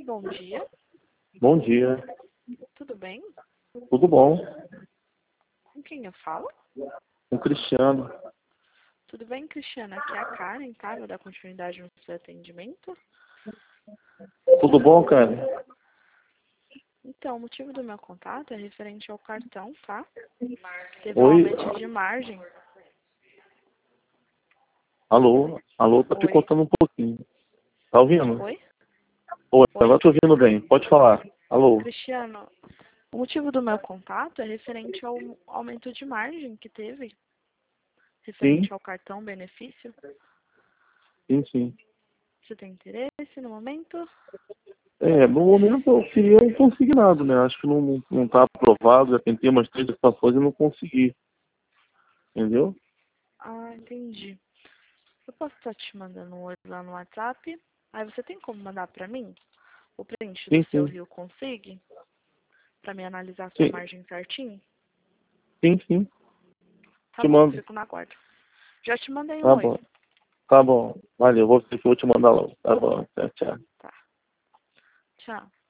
bom dia. Bom dia. Tudo bem? Tudo bom? Com quem eu falo? Com o Cristiano. Tudo bem, Cristiana? Aqui é a Karen, tá? Vou dar continuidade no seu atendimento. Tudo bom, cara? Então, o motivo do meu contato é referente ao cartão, tá? Teve um Oi? aumento de margem. Alô? Alô, tá Oi? picotando um pouquinho. Tá ouvindo? Oi? Oi, Oi? agora tô ouvindo bem. Pode falar. Alô? Cristiano, o motivo do meu contato é referente ao aumento de margem que teve, Sim, referente ao cartão benefício. sim, sim. Você tem interesse no momento? No momento eu queria um consignado, né? Acho que não tá aprovado. Já tentei umas 3 estações e não consegui. Entendeu? Ah, entendi. Eu posso estar te mandando um oi lá no WhatsApp. Aí você tem como mandar pra mim o print do Sim, seu sim. Rio Consig? Pra me analisar a sua Sim, margem certinho? sim, sim. Tá Te bom, mando. fico na guarda. Já te mandei um Tá oi. bom. Tá bom. Valeu, vou te mandar logo. Tá bom. Tchau, tchau. Tá. Tchau.